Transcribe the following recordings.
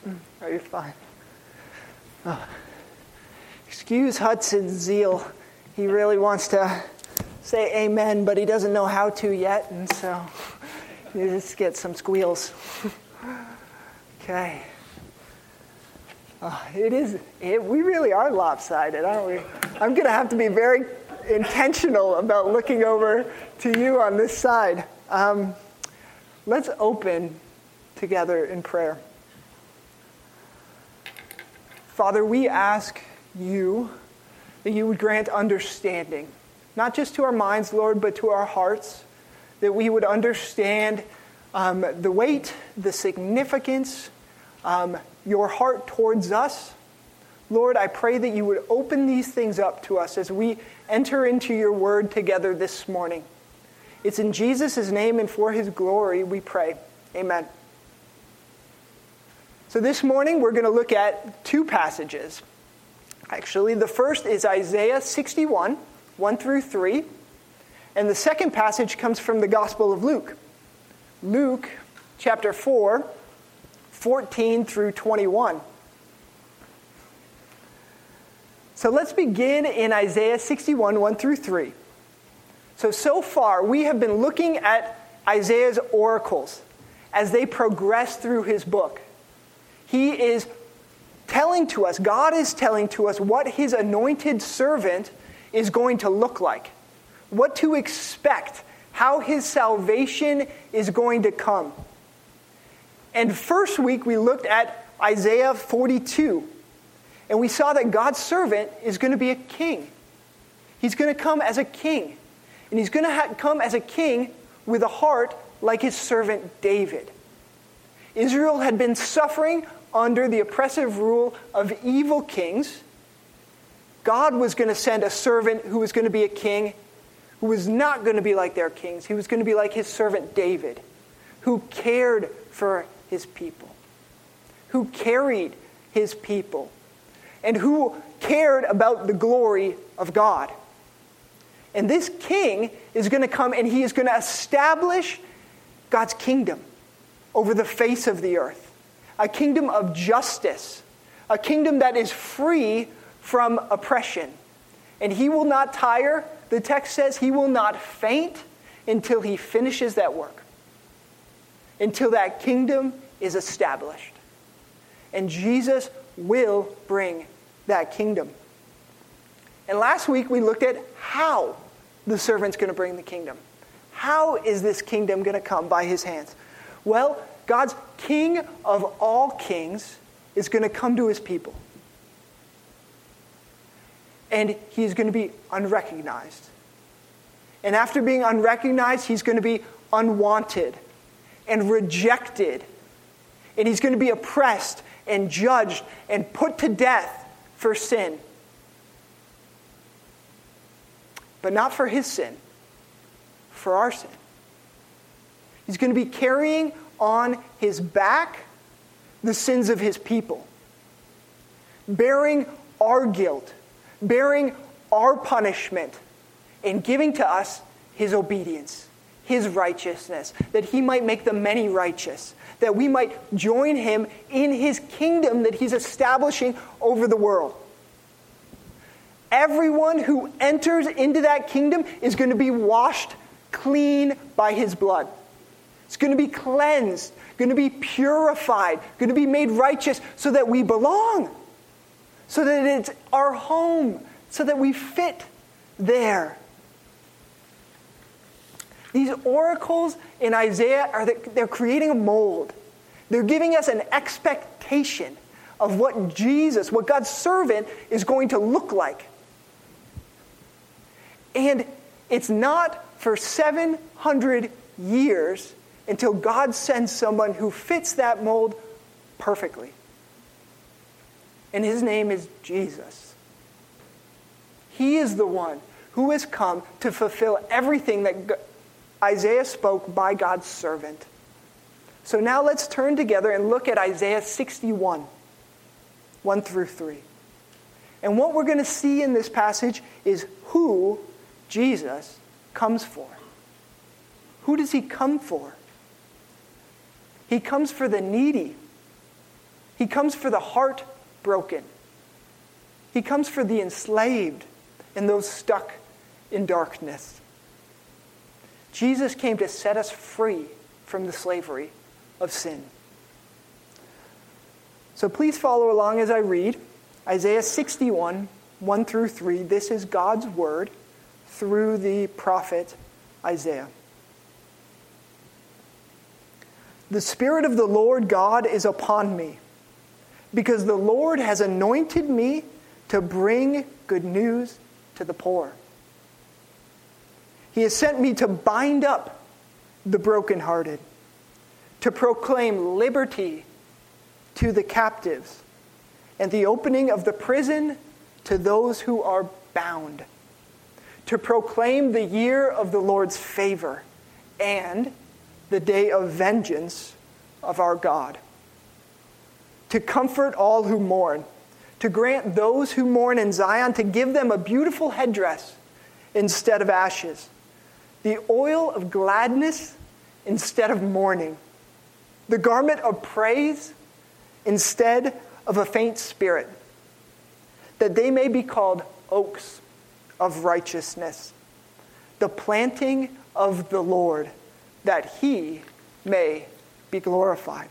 Are you fine? Oh. Excuse Hudson's zeal. He really wants to say amen, but he doesn't know how to yet, and so you just get some squeals. Okay. We really are lopsided, aren't we? I'm going to have to be very intentional about looking over to you on this side. Let's open together in prayer. Father, we ask you that you would grant understanding, not just to our minds, Lord, but to our hearts, that we would understand the weight, the significance, your heart towards us. Lord, I pray that you would open these things up to us as we enter into your word together this morning. It's in Jesus' name and for his glory we pray. Amen. So this morning we're going to look at two passages. Actually, the first is Isaiah 61, 1 through 3. And the second passage comes from the Gospel of Luke. Luke chapter 4, 14 through 21. So let's begin in Isaiah 61, 1 through 3. So far, we have been looking at Isaiah's oracles as they progress through his book. He is telling to us, God is telling to us what his anointed servant is going to look like, what to expect, how his salvation is going to come. And first week, we looked at Isaiah 42, and we saw that God's servant is going to be a king. He's going to come as a king. And he's going to come as a king with a heart like his servant David. Israel had been suffering under the oppressive rule of evil kings. God was going to send a servant who was going to be a king, who was not going to be like their kings. He was going to be like his servant David, who cared for his people, who carried his people, and who cared about the glory of God. And this king is going to come and he is going to establish God's kingdom over the face of the earth. A kingdom of justice. A kingdom that is free from oppression. And he will not tire. The text says he will not faint until he finishes that work. Until that kingdom is established. And Jesus will bring that kingdom. And last week we looked at how the servant's going to bring the kingdom. How is this kingdom going to come by his hands? Well, God's King of all kings is going to come to his people. And he's going to be unrecognized. And after being unrecognized, he's going to be unwanted and rejected. And he's going to be oppressed and judged and put to death for sin. But not for his sin, for our sin. He's going to be carrying on his back the sins of his people, bearing our guilt, bearing our punishment, and giving to us his obedience, his righteousness, that he might make the many righteous, that we might join him in his kingdom that he's establishing over the world. Everyone who enters into that kingdom is going to be washed clean by his blood. It's going to be cleansed, going to be purified, going to be made righteous so that we belong, so that it's our home, so that we fit there. These oracles in Isaiah, they're creating a mold. They're giving us an expectation of what Jesus, what God's servant is going to look like. And it's not for 700 years until God sends someone who fits that mold perfectly. And his name is Jesus. He is the one who has come to fulfill everything that Isaiah spoke by God's servant. So now let's turn together and look at Isaiah 61, 1 through 3. And what we're going to see in this passage is who Jesus comes for. Who does he come for? He comes for the needy. He comes for the heartbroken. He comes for the enslaved and those stuck in darkness. Jesus came to set us free from the slavery of sin. So please follow along as I read Isaiah 61, 1 through 3. This is God's word through the prophet Isaiah. The Spirit of the Lord God is upon me, because the Lord has anointed me to bring good news to the poor. He has sent me to bind up the brokenhearted, to proclaim liberty to the captives, and the opening of the prison to those who are bound, to proclaim the year of the Lord's favor and the day of vengeance of our God, to comfort all who mourn, to grant those who mourn in Zion, to give them a beautiful headdress instead of ashes, the oil of gladness instead of mourning, the garment of praise instead of a faint spirit, that they may be called oaks of righteousness, the planting of the Lord, that he may be glorified.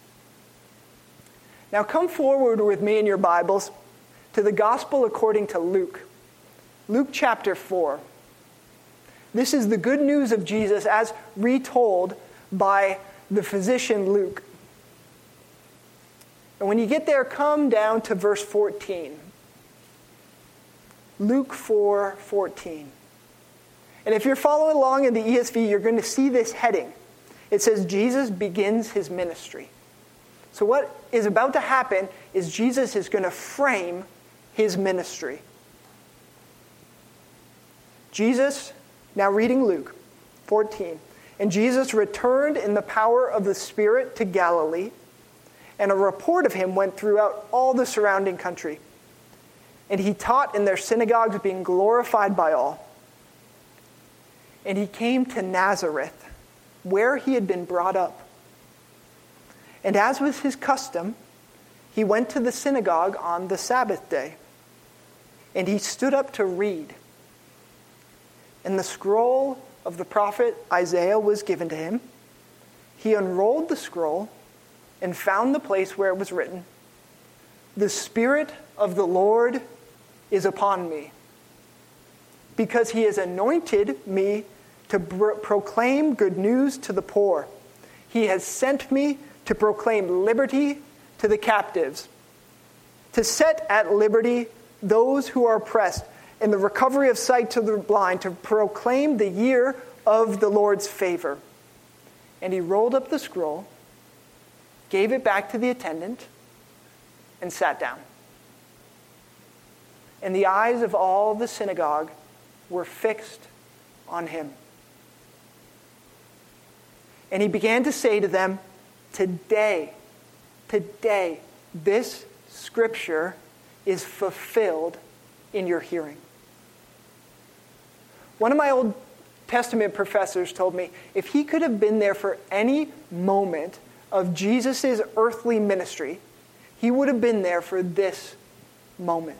Now come forward with me in your Bibles to the Gospel according to Luke. Luke chapter 4. This is the good news of Jesus as retold by the physician Luke. And when you get there, come down to verse 14. Luke 4:14. And if you're following along in the ESV, you're going to see this heading. It says, Jesus begins his ministry. So what is about to happen is Jesus is going to frame his ministry. Jesus, now reading Luke 14. And Jesus returned in the power of the Spirit to Galilee, and a report of him went throughout all the surrounding country. And he taught in their synagogues, being glorified by all. And he came to Nazareth, where he had been brought up. And as was his custom, he went to the synagogue on the Sabbath day. And he stood up to read. And the scroll of the prophet Isaiah was given to him. He unrolled the scroll and found the place where it was written, "The Spirit of the Lord is upon me, because he has anointed me to proclaim good news to the poor. He has sent me to proclaim liberty to the captives, to set at liberty those who are oppressed, and the recovery of sight to the blind, to proclaim the year of the Lord's favor." And he rolled up the scroll, gave it back to the attendant, and sat down. And the eyes of all the synagogue were fixed on him. And he began to say to them, Today, this scripture is fulfilled in your hearing." One of my Old Testament professors told me if he could have been there for any moment of Jesus' earthly ministry, he would have been there for this moment.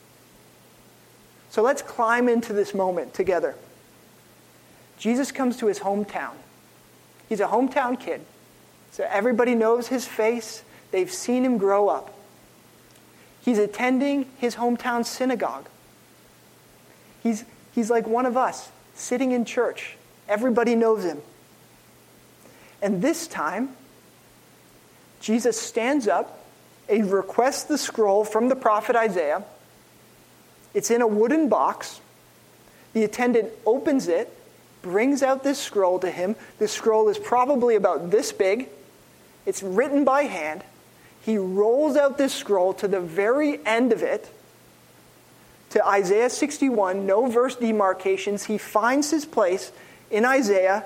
So let's climb into this moment together. Jesus comes to his hometown. He's a hometown kid. So everybody knows his face. They've seen him grow up. He's attending his hometown synagogue. He's like one of us, sitting in church. Everybody knows him. And this time, Jesus stands up, he requests the scroll from the prophet Isaiah. It's in a wooden box. The attendant opens it, brings out this scroll to him. This scroll is probably about this big. It's written by hand. He rolls out this scroll to the very end of it, to Isaiah 61, no verse demarcations. He finds his place in Isaiah,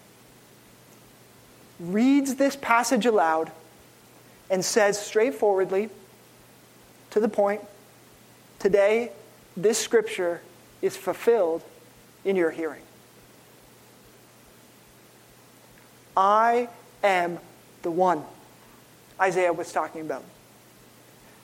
reads this passage aloud, and says straightforwardly, to the point, "Today, this scripture is fulfilled in your hearing." I am the one Isaiah was talking about.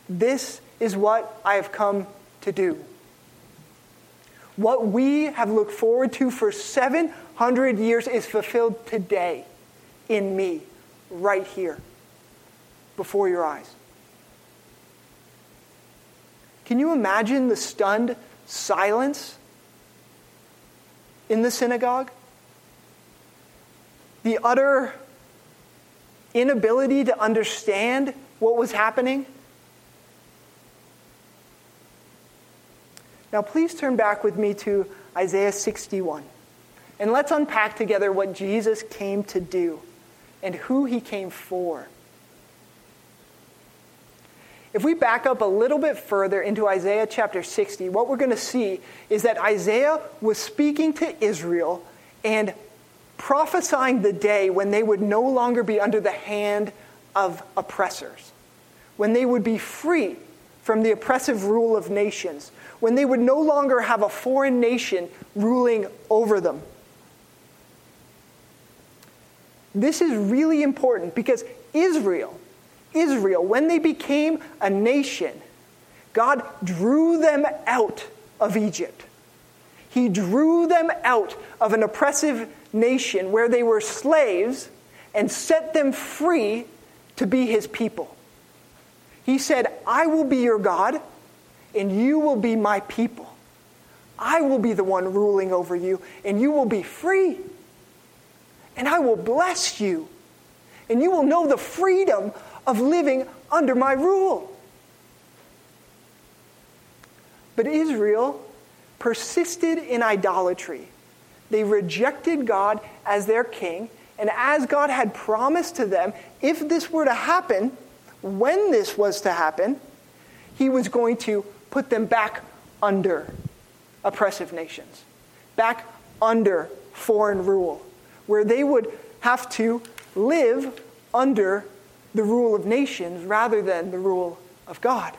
This is what I have come to do. What we have looked forward to for 700 years is fulfilled today in me, right here, before your eyes. Can you imagine the stunned silence in the synagogue? The utter inability to understand what was happening? Now please turn back with me to Isaiah 61. And let's unpack together what Jesus came to do and who he came for. If we back up a little bit further into Isaiah chapter 60, what we're going to see is that Isaiah was speaking to Israel and prophesying the day when they would no longer be under the hand of oppressors, when they would be free from the oppressive rule of nations, when they would no longer have a foreign nation ruling over them. This is really important because Israel, when they became a nation, God drew them out of Egypt. He drew them out of an oppressive nation where they were slaves and set them free to be his people. He said, I will be your God, and you will be my people. I will be the one ruling over you, and you will be free. And I will bless you, and you will know the freedom of living under my rule. But Israel persisted in idolatry. They rejected God as their king, and as God had promised to them, if this were to happen, when this was to happen, he was going to put them back under oppressive nations, back under foreign rule, where they would have to live under the rule of nations rather than the rule of God.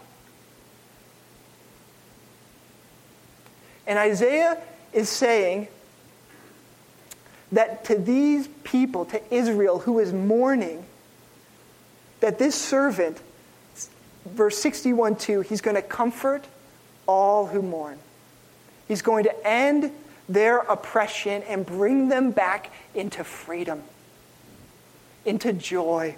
And Isaiah is saying that to these people, to Israel who is mourning, that this servant, verse 61:2, he's going to comfort all who mourn. He's going to end their oppression and bring them back into freedom, into joy.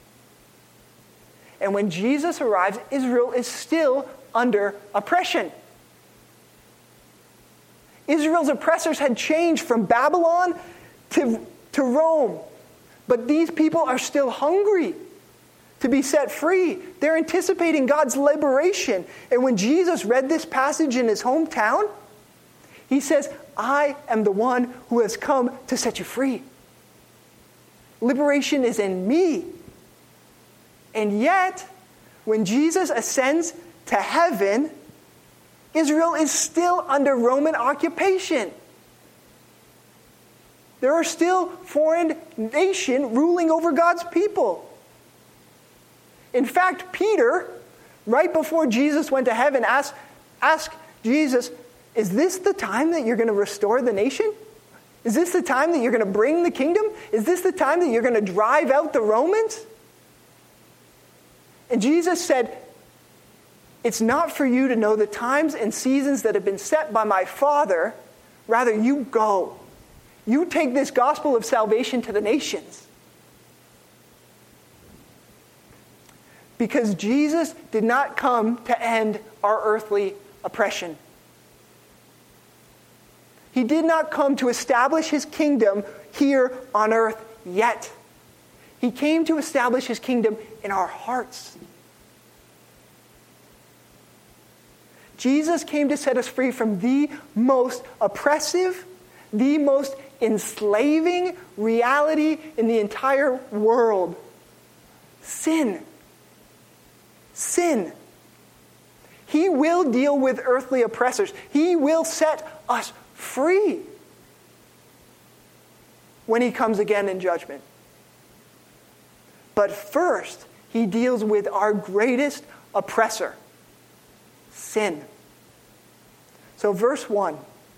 And when Jesus arrives, Israel is still under oppression. Israel's oppressors had changed from Babylon to Rome. But these people are still hungry to be set free. They're anticipating God's liberation. And when Jesus read this passage in his hometown, he says, I am the one who has come to set you free. Liberation is in me. And yet, when Jesus ascends to heaven, Israel is still under Roman occupation. There are still foreign nations ruling over God's people. In fact, Peter, right before Jesus went to heaven, asked Jesus, is this the time that you're going to restore the nation? Is this the time that you're going to bring the kingdom? Is this the time that you're going to drive out the Romans? And Jesus said, it's not for you to know the times and seasons that have been set by my Father. Rather, you go. You take this gospel of salvation to the nations. Because Jesus did not come to end our earthly oppression. He did not come to establish his kingdom here on earth yet. He came to establish his kingdom in our hearts. Jesus came to set us free from the most oppressive, the most enslaving reality in the entire world. Sin. Sin. He will deal with earthly oppressors. He will set us free when he comes again in judgment. But first, he deals with our greatest oppressor, sin. So verse 1,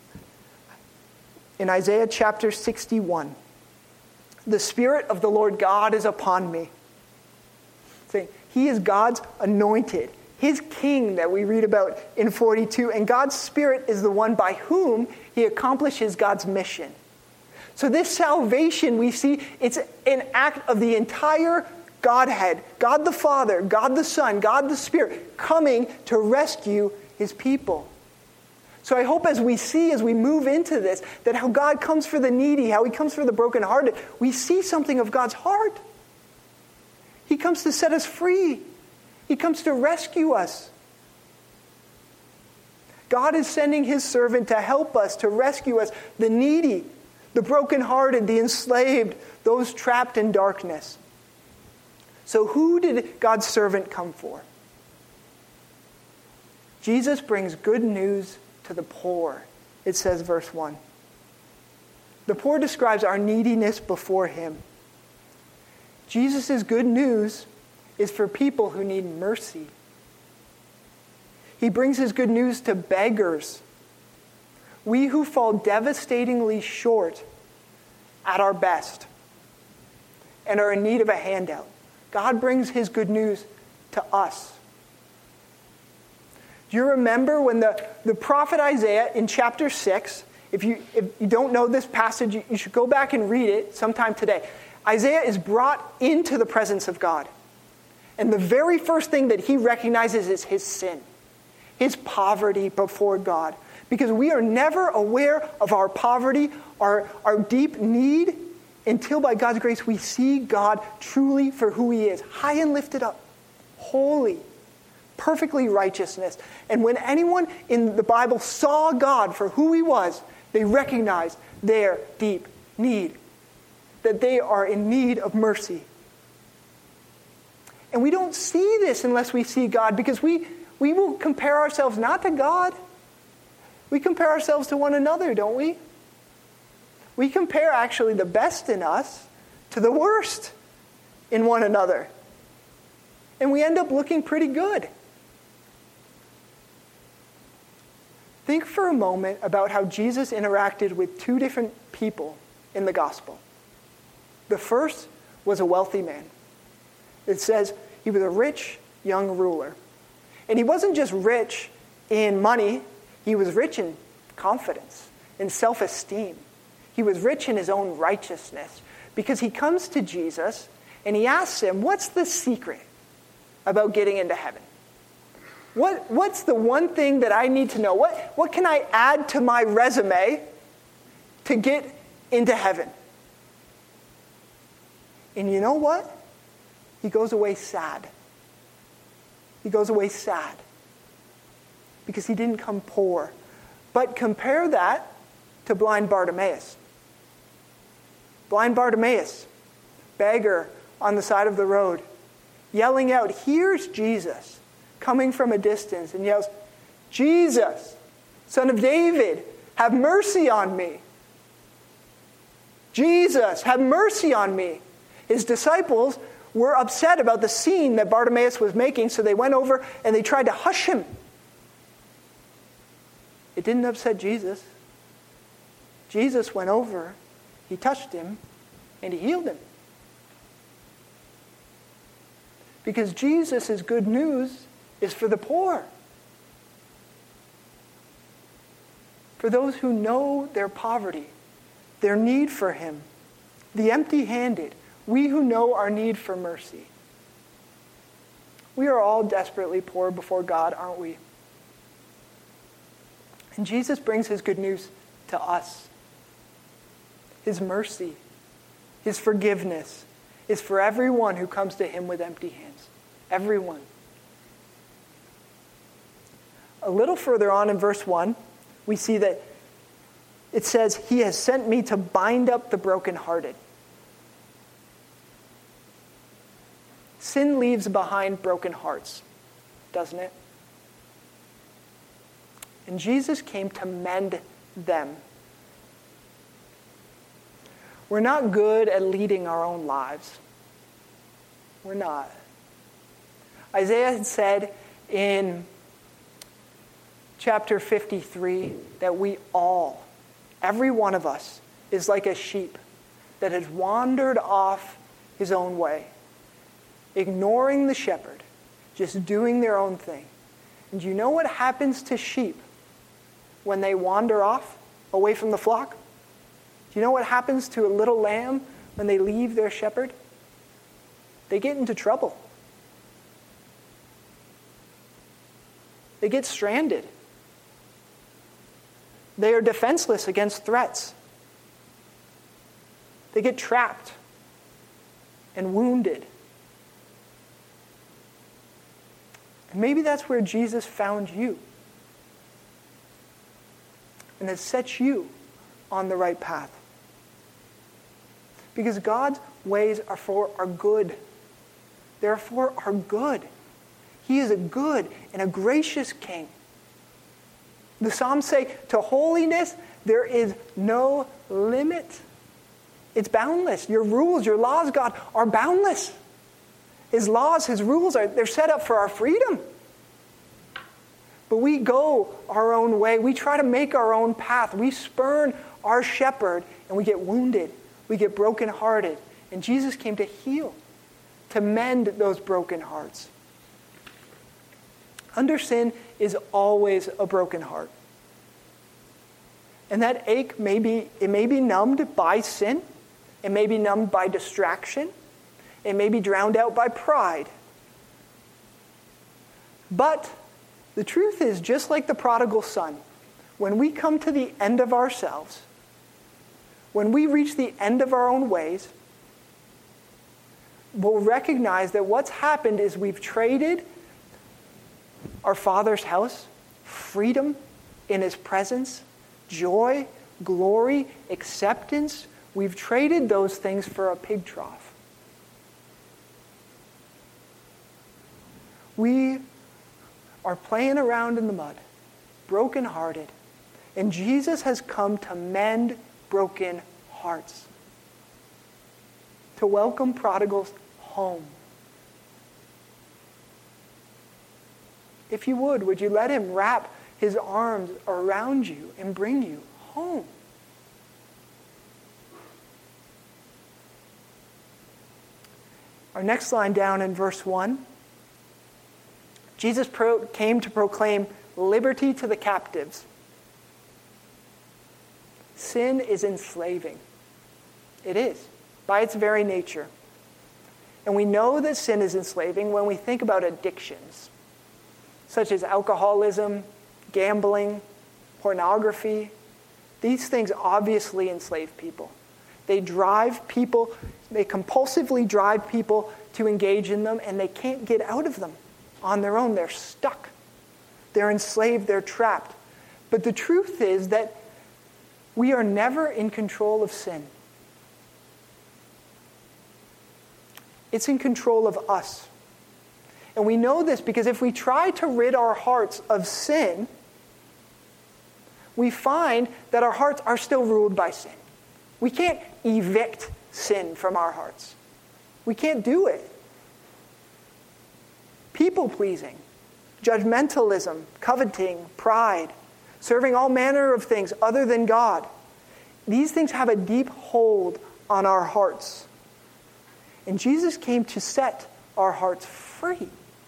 in Isaiah chapter 61, the Spirit of the Lord God is upon me. Saying, he is God's anointed. his king that we read about in 42, and God's Spirit is the one by whom he accomplishes God's mission. So this salvation we see, it's an act of the entire Godhead, God the Father, God the Son, God the Spirit, coming to rescue his people. So I hope as we move into this, that how God comes for the needy, how he comes for the brokenhearted, we see something of God's heart. He comes to set us free. He comes to rescue us. God is sending his servant to help us, to rescue us, the needy, the brokenhearted, the enslaved, those trapped in darkness. So who did God's servant come for? Jesus brings good news to the poor, it says verse 1. The poor describes our neediness before him. Jesus' good news is for people who need mercy. He brings his good news to beggars. We who fall devastatingly short at our best and are in need of a handout. God brings his good news to us. Do you remember when the prophet Isaiah in chapter 6, if you don't know this passage, you should go back and read it sometime today. Isaiah is brought into the presence of God. And the very first thing that he recognizes is his sin, his poverty before God. Because we are never aware of our poverty, our deep need, until by God's grace we see God truly for who he is, high and lifted up, holy, perfectly righteousness. And when anyone in the Bible saw God for who he was, they recognized their deep need, that they are in need of mercy. And we don't see this unless we see God, because we will compare ourselves not to God. We compare ourselves to one another, don't we? We compare actually the best in us to the worst in one another. And we end up looking pretty good. Think for a moment about how Jesus interacted with two different people in the gospel. The first was a wealthy man. It says he was a rich young ruler. And he wasn't just rich in money, he was rich in confidence, in self-esteem. He was rich in his own righteousness, because he comes to Jesus and he asks him, what's the secret about getting into heaven? What's the one thing that I need to know? What can I add to my resume to get into heaven? And you know what? He goes away sad. He goes away sad because he didn't come poor. But compare that to blind Bartimaeus. Blind Bartimaeus, beggar on the side of the road, yelling out, here's Jesus, coming from a distance, and yells, Jesus, Son of David, have mercy on me. Jesus, have mercy on me. His disciples were upset about the scene that Bartimaeus was making, so they went over and they tried to hush him. It didn't upset Jesus. Jesus went over, he touched him, and he healed him. Because Jesus' good news is for the poor. For those who know their poverty, their need for him, the empty-handed, we who know our need for mercy. We are all desperately poor before God, aren't we? And Jesus brings his good news to us. His mercy, his forgiveness is for everyone who comes to him with empty hands. Everyone. A little further on in verse 1, we see that it says, he has sent me to bind up the brokenhearted. Sin leaves behind broken hearts, doesn't it? And Jesus came to mend them. We're not good at leading our own lives. We're not. Isaiah had said in chapter 53 that we all, every one of us, is like a sheep that has wandered off his own way, ignoring the shepherd, just doing their own thing. And do you know what happens to sheep when they wander off away from the flock? Do you know what happens to a little lamb when they leave their shepherd? They get into trouble. They get stranded. They are defenseless against threats. They get trapped and wounded. And maybe that's where Jesus found you and has set you on the right path. Because God's ways are for our good. They're for our good. He is a good and a gracious King. The Psalms say, to holiness there is no limit. It's boundless. Your rules, your laws, God, are boundless. His laws, his rules, they're set up for our freedom. But we go our own way. We try to make our own path. We spurn our shepherd and we get wounded. We get brokenhearted. And Jesus came to heal, to mend those broken hearts. Under sin is always a broken heart. And that ache may be numbed by sin. It may be numbed by distraction. It may be drowned out by pride. But the truth is, just like the prodigal son, when we come to the end of ourselves, when we reach the end of our own ways, we'll recognize that what's happened is we've traded our Father's house, freedom in his presence, joy, glory, acceptance. We've traded those things for a pig trough. We are playing around in the mud, brokenhearted, and Jesus has come to mend broken hearts, to welcome prodigals home. If you would you let him wrap his arms around you and bring you home? Our next line down in verse 1, Jesus came to proclaim liberty to the captives. Sin is enslaving. It is, by its very nature. And we know that sin is enslaving when we think about addictions, such as alcoholism, gambling, pornography. These things obviously enslave people. They compulsively drive people to engage in them, and they can't get out of them on their own. They're stuck. They're enslaved. They're trapped. But the truth is that we are never in control of sin. It's in control of us. And we know this because if we try to rid our hearts of sin, we find that our hearts are still ruled by sin. We can't evict sin from our hearts. We can't do it. People-pleasing, judgmentalism, coveting, pride, serving all manner of things other than God. These things have a deep hold on our hearts. And Jesus came to set our hearts free.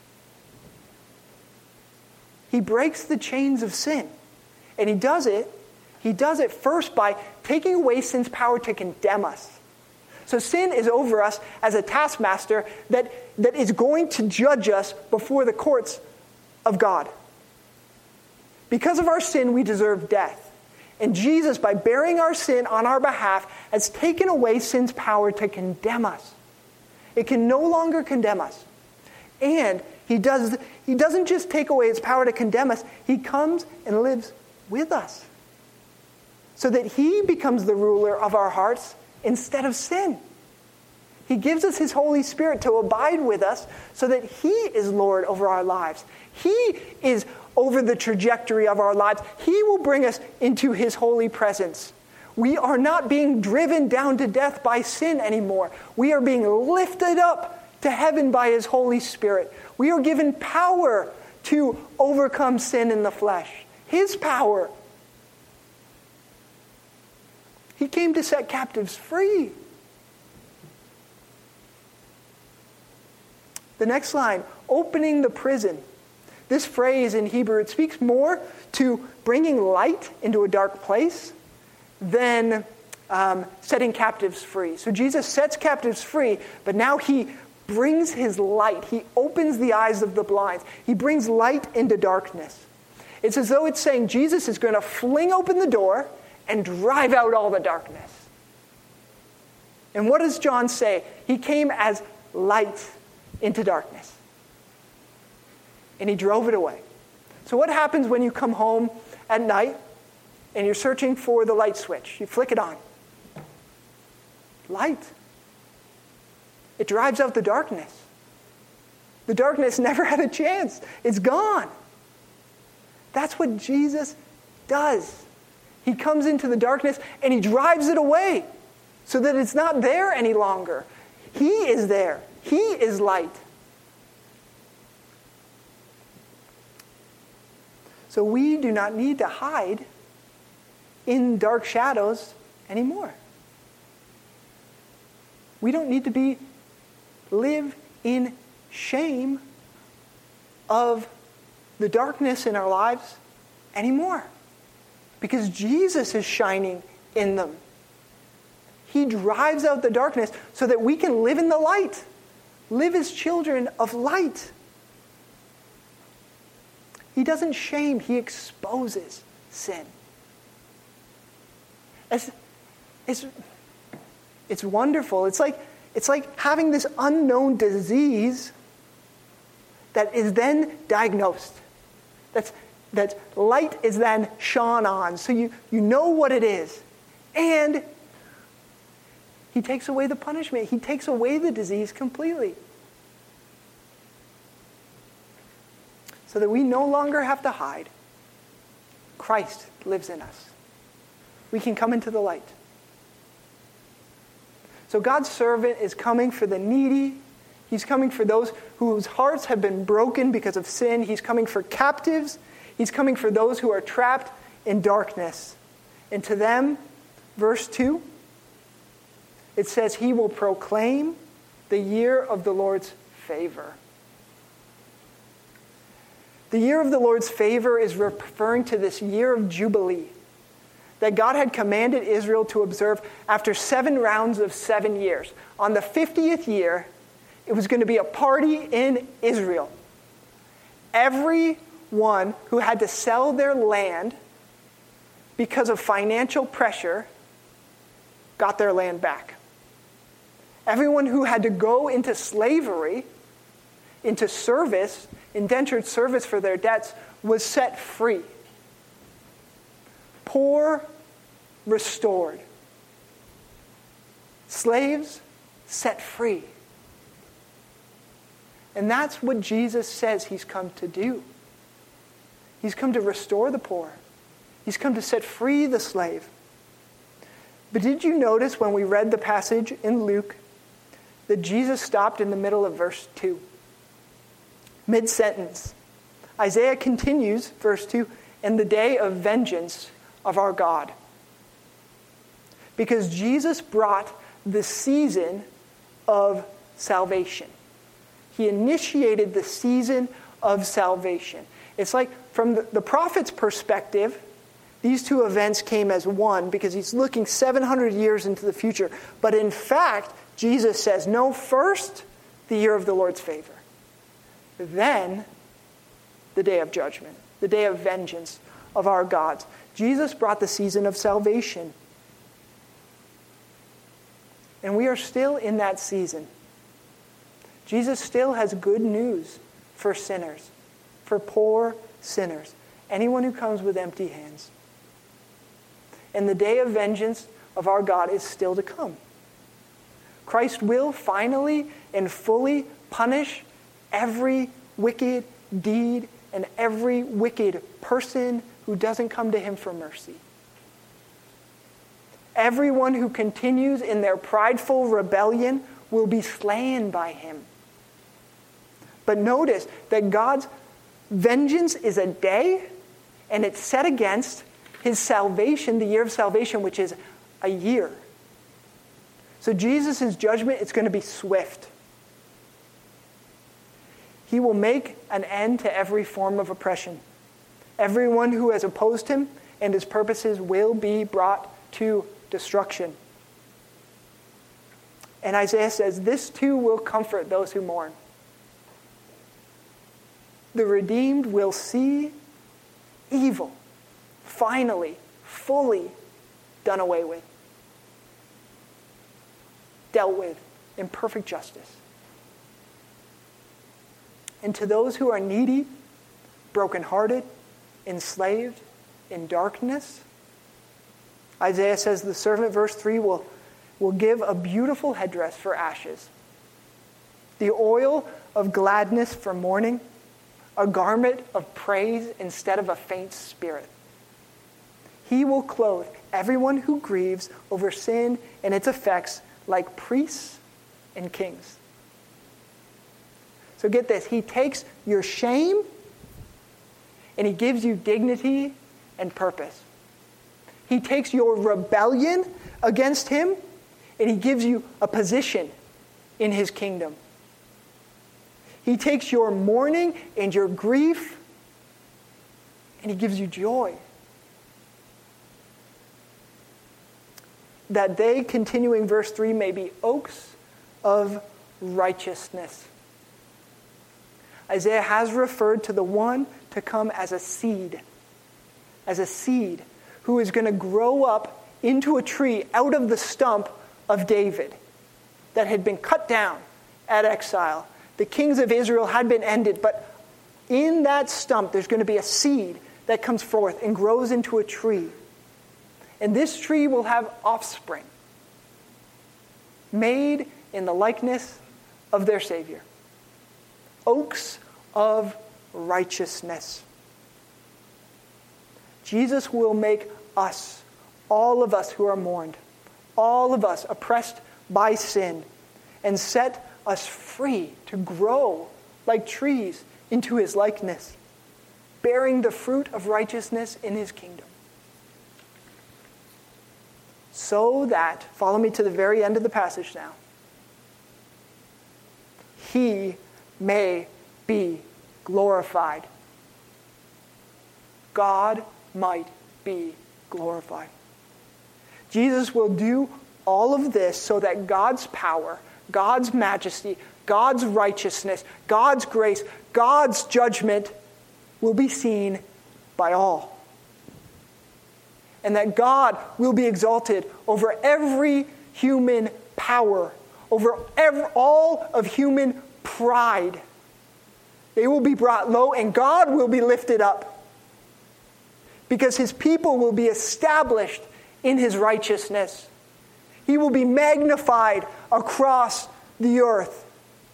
He breaks the chains of sin. And he does it first by taking away sin's power to condemn us. So sin is over us as a taskmaster that is going to judge us before the courts of God. Because of our sin, we deserve death. And Jesus, by bearing our sin on our behalf, has taken away sin's power to condemn us. It can no longer condemn us. And he doesn't just take away its power to condemn us. He comes and lives with us, so that he becomes the ruler of our hearts instead of sin. He gives us his Holy Spirit to abide with us so that he is Lord over our lives. He is over the trajectory of our lives. He will bring us into his holy presence. We are not being driven down to death by sin anymore. We are being lifted up to heaven by his Holy Spirit. We are given power to overcome sin in the flesh. His power. He came to set captives free. The next line, opening the prison. This phrase in Hebrew, it speaks more to bringing light into a dark place than setting captives free. So Jesus sets captives free, but now he brings his light. He opens the eyes of the blind. He brings light into darkness. It's as though it's saying Jesus is going to fling open the door and drive out all the darkness. And what does John say? He came as light into darkness. And he drove it away. So what happens when you come home at night and you're searching for the light switch? You flick it on. Light. It drives out the darkness. The darkness never had a chance. It's gone. That's what Jesus does. He comes into the darkness and he drives it away so that it's not there any longer. He is there. He is light. So we do not need to hide in dark shadows anymore. We don't need to live in shame of the darkness in our lives anymore, because Jesus is shining in them. He drives out the darkness so that we can live in the light, live as children of light. He doesn't shame, he exposes sin. It's wonderful. It's like having this unknown disease that is then diagnosed. That light is then shone on, so you know what it is. And he takes away the punishment. He takes away the disease completely. So that we no longer have to hide. Christ lives in us. We can come into the light. So God's servant is coming for the needy. He's coming for those whose hearts have been broken because of sin. He's coming for captives. He's coming for those who are trapped in darkness. And to them, verse 2, it says, he will proclaim the year of the Lord's favor. The year of the Lord's favor is referring to this year of Jubilee that God had commanded Israel to observe after 7 rounds of 7 years. On the 50th year, it was going to be a party in Israel. Everyone who had to sell their land because of financial pressure got their land back. Everyone who had to go into slavery, into service, indentured service for their debts, was set free. Poor, restored. Slaves, set free. And that's what Jesus says he's come to do. He's come to restore the poor. He's come to set free the slave. But did you notice when we read the passage in Luke that Jesus stopped in the middle of verse 2? Mid-sentence. Isaiah continues, verse 2, in the day of vengeance of our God. Because Jesus brought the season of salvation. He initiated the season of salvation. It's like from the prophet's perspective, these two events came as one because he's looking 700 years into the future. But in fact, Jesus says, no, first, the year of the Lord's favor. Then, the day of judgment, the day of vengeance of our gods. Jesus brought the season of salvation. And we are still in that season. Jesus still has good news for sinners, for poor sinners, anyone who comes with empty hands. And the day of vengeance of our God is still to come. Christ will finally and fully punish every wicked deed and every wicked person who doesn't come to him for mercy. Everyone who continues in their prideful rebellion will be slain by him. But notice that God's vengeance is a day, and it's set against his salvation, the year of salvation, which is a year. So Jesus' judgment is going to be swift. He will make an end to every form of oppression. Everyone who has opposed him and his purposes will be brought to destruction. And Isaiah says, this too will comfort those who mourn. The redeemed will see evil finally, fully done away with, dealt with in perfect justice. And to those who are needy, brokenhearted, enslaved, in darkness, Isaiah says the servant, verse 3, will give a beautiful headdress for ashes, the oil of gladness for mourning, a garment of praise instead of a faint spirit. He will clothe everyone who grieves over sin and its effects like priests and kings. So get this, he takes your shame and he gives you dignity and purpose. He takes your rebellion against him and he gives you a position in his kingdom. He takes your mourning and your grief and he gives you joy. That they, continuing verse 3, may be oaks of righteousness. Isaiah has referred to the one to come as a seed, who is going to grow up into a tree out of the stump of David that had been cut down at exile. The kings of Israel had been ended, but in that stump there's going to be a seed that comes forth and grows into a tree. And this tree will have offspring made in the likeness of their Savior. Oaks of righteousness. Jesus will make us, all of us who are mourned, all of us oppressed by sin, and set us free to grow like trees into his likeness, bearing the fruit of righteousness in his kingdom. So that, follow me to the very end of the passage now, he may be glorified. God might be glorified. Jesus will do all of this so that God's power, God's majesty, God's righteousness, God's grace, God's judgment will be seen by all. And that God will be exalted over every human power, over all of human pride. They will be brought low and God will be lifted up. Because his people will be established in his righteousness. He will be magnified across the earth.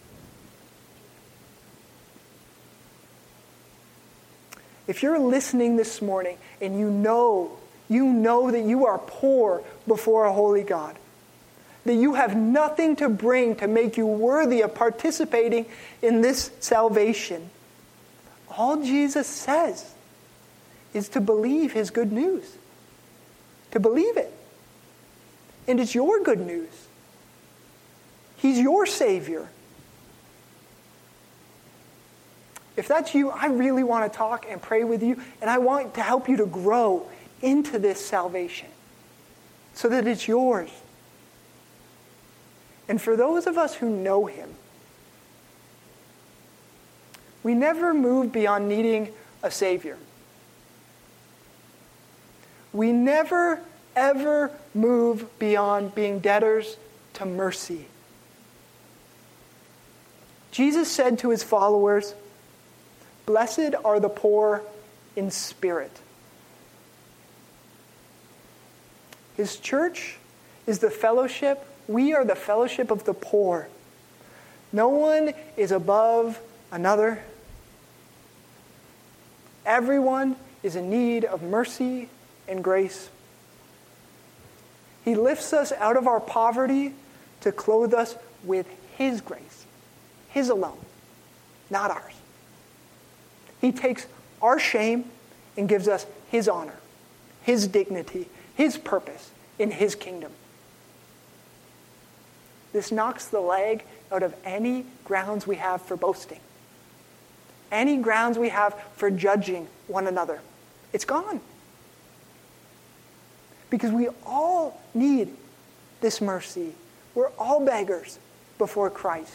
If you're listening this morning and you know that you are poor before a holy God, that you have nothing to bring to make you worthy of participating in this salvation, all Jesus says is to believe his good news. To believe it. And it's your good news. He's your Savior. If that's you, I really want to talk and pray with you, and I want to help you to grow into this salvation so that it's yours. And for those of us who know him, we never move beyond needing a Savior. We never, ever move beyond being debtors to mercy. Jesus said to his followers, "Blessed are the poor in spirit." His church is the fellowship. We are the fellowship of the poor. No one is above another. Everyone is in need of mercy and grace. He lifts us out of our poverty to clothe us with his grace. His alone, not ours. He takes our shame and gives us his honor, his dignity, his purpose in his kingdom. This knocks the leg out of any grounds we have for boasting. any grounds we have for judging one another. It's gone. Because we all need this mercy. We're all beggars before Christ.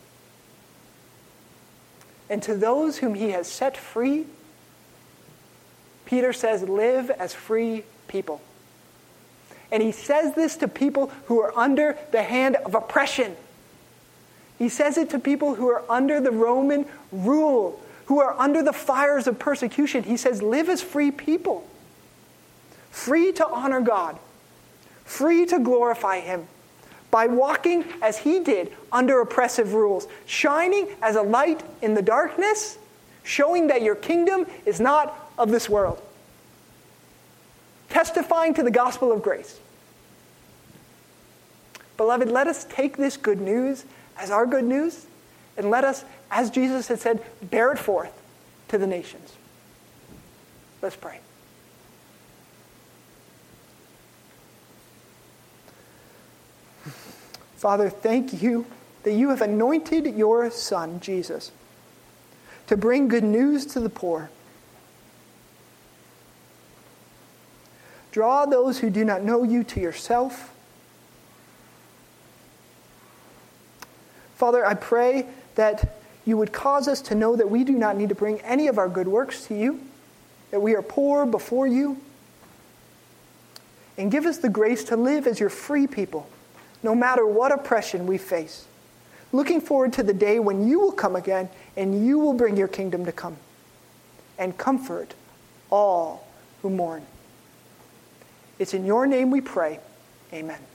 And to those whom he has set free, Peter says, live as free people. And he says this to people who are under the hand of oppression. He says it to people who are under the Roman rule, who are under the fires of persecution. He says, live as free people. Free to honor God. Free to glorify him. By walking as he did under oppressive rules. Shining as a light in the darkness. Showing that your kingdom is not of this world. Testifying to the gospel of grace. Beloved, let us take this good news as our good news, and let us, as Jesus had said, bear it forth to the nations. Let's pray. Father, thank you that you have anointed your Son, Jesus, to bring good news to the poor. Draw those who do not know you to yourself. Father, I pray that you would cause us to know that we do not need to bring any of our good works to you, that we are poor before you, and give us the grace to live as your free people, no matter what oppression we face, looking forward to the day when you will come again and you will bring your kingdom to come and comfort all who mourn. It's in your name we pray. Amen.